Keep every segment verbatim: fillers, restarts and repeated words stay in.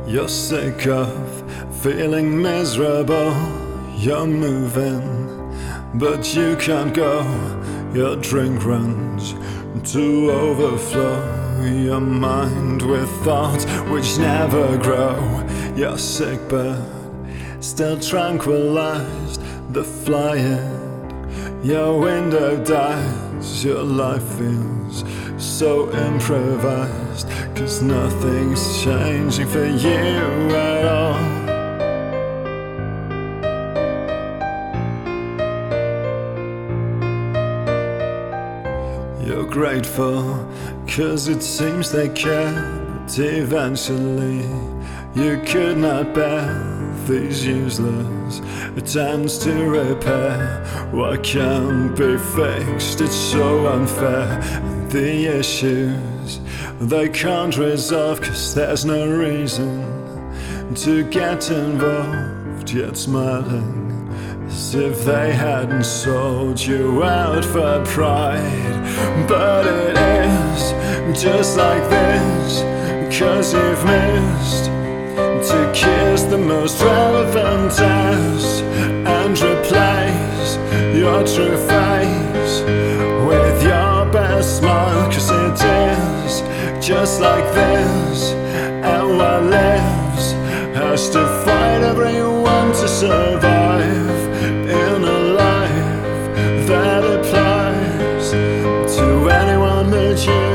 You're sick of feeling miserable. You're moving, but you can't go. Your drink runs to overflow. Your mind with thoughts which never grow. You're sick but still tranquilized. The flying, your window dies. Your life feels so improvised, 'cause nothing's changing for you at all. You're grateful 'cause it seems they care, but eventually you could not bear these useless attempts to repair what can't be fixed. It's so unfair, and the issues they can't resolve, 'cause there's no reason to get involved. Yet smiling as if they hadn't sold you out for pride. But it is just like this, 'cause you've missed to kiss the most relevant test and replace your true face with your best smile. 'Cause it is just like this, and what lives has to fight everyone to survive in a life that applies to anyone but you.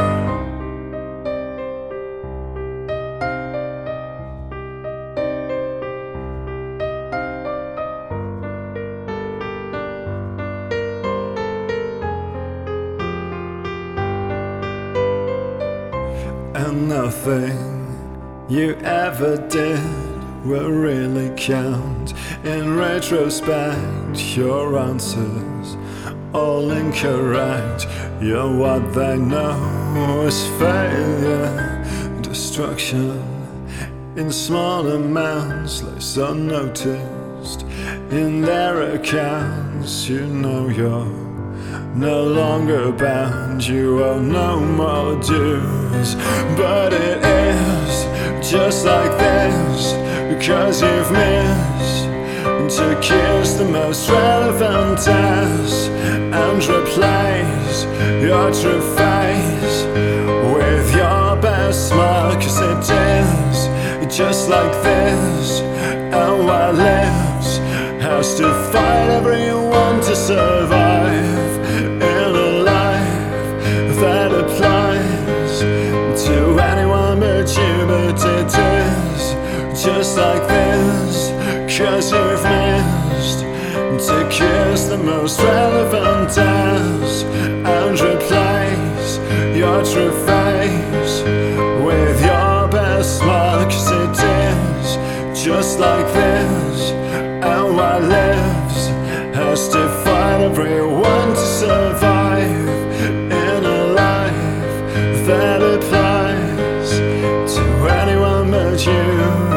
And nothing you ever did will really count. In retrospect, your answers all incorrect. You're what they know is failure, destruction in small amounts lies unnoticed in their accounts. You know you're no longer bound, you owe no more dues. But it is just like this, because you've missed to kiss the most relevant test and replace your true face with your best smile. 'Cause it is just like this, and what lives has to fight everyone to survive in a life that applies to anyone but you. But it is just like this, 'cause you've missed to kiss the most relevant test and replace your true face with your best smile. 'Cause it is just like this, and what lives has to fight everyone to survive in a life that applies to anyone but you.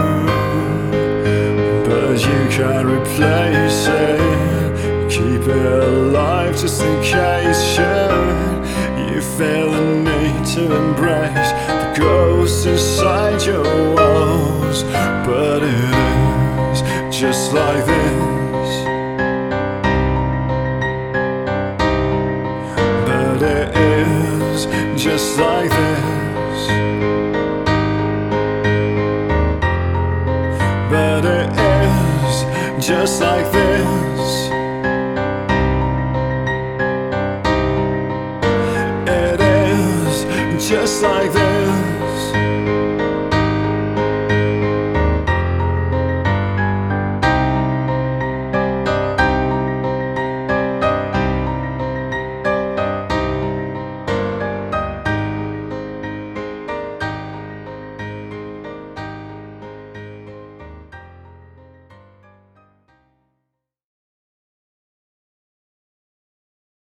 But you can't replace it, keep it alive just in case. Should you feel the need to embrace the ghosts inside your walls. But it is just like this, but it is just like this, but it is just like this. It is just like this.